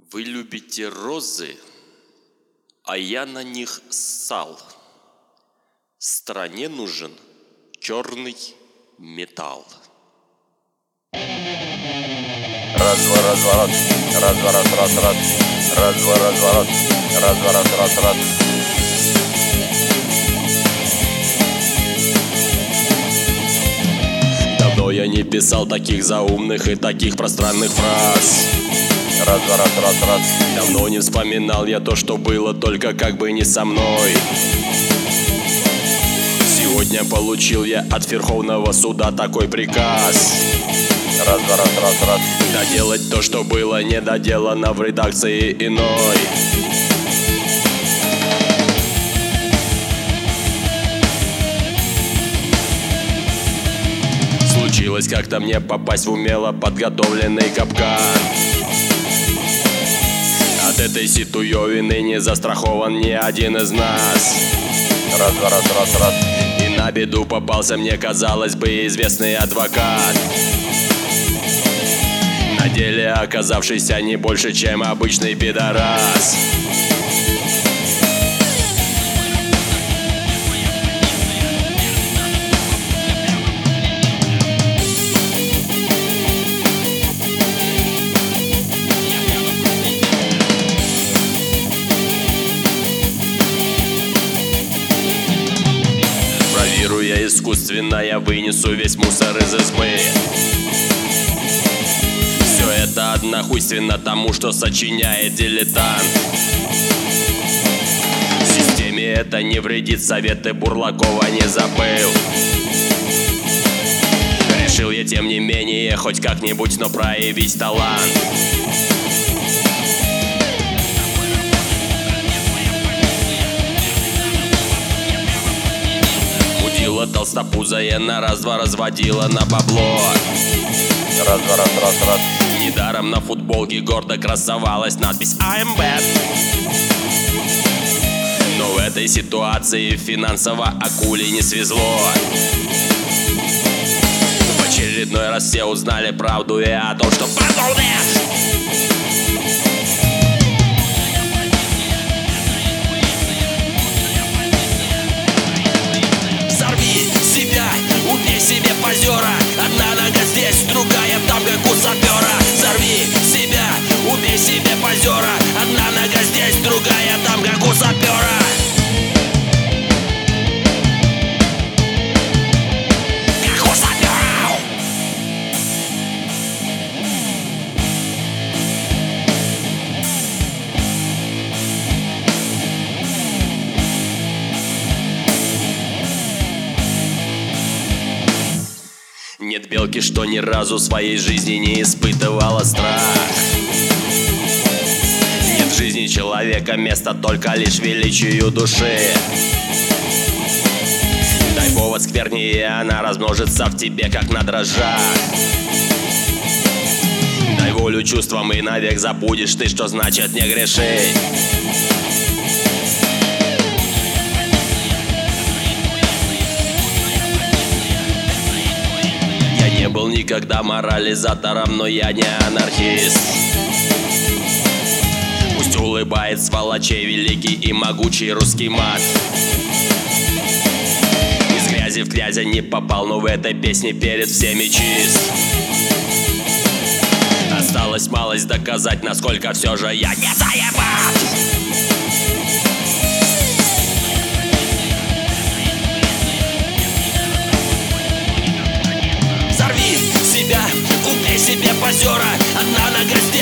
Вы любите розы, а я на них ссал. Стране нужен черный металл. Разворот, разворот, разворот, разворот, разворот, разворот. Давно я не писал таких заумных и таких пространных фраз. Разворот, разворот. Давно не вспоминал я то, что было, только как бы не со мной. Сегодня получил я от Верховного суда такой приказ. Разворот, разворот. Доделать то, что было недоделано в редакции иной. Случилось как-то мне попасть в умело подготовленный капкан. От этой ситуевины не застрахован ни один из нас. Разворот, разворот. И на беду попался мне, казалось бы, известный адвокат, на деле оказавшийся не больше, чем обычный пидорас. Бравируя искусственно, я вынесу весь мусор из избы. Все это однохуйственно тому, что сочиняет дилетант. Системе это не вредит, советы Бурлакова не забыл. Решил я, тем не менее, хоть как-нибудь, но проявить талант. Мудила толстопузая на раз-два разводила на бабло. Разворот, разворот. Недаром на футболке гордо красовалась надпись I'm bad. Но в этой ситуации финансово акуле не свезло. В очередной раз все узнали правду и о том, что пошел нет. Взорви себя, убей себе позера. Одна нога здесь, другая там, как у сапера. Взорви себя, убей себе позера. Одна нога здесь, другая там, как у сапера. Как у сапера. Нет белки, что ни разу в своей жизни не испытывала страх. Нет в жизни человека места только лишь величию души. Дай повод сквернее, она размножится в тебе, как на дрожжах. Дай волю чувствам, и навек забудешь ты, что значит не грешить. Не был никогда морализатором, но я не анархист. Пусть улыбает сволочей великий и могучий русский мат. Из грязи в грязь не попал, но в этой песне перед всеми чист. Осталось малость доказать, насколько все же я не заебат. Убей себе позера, одна нога здесь.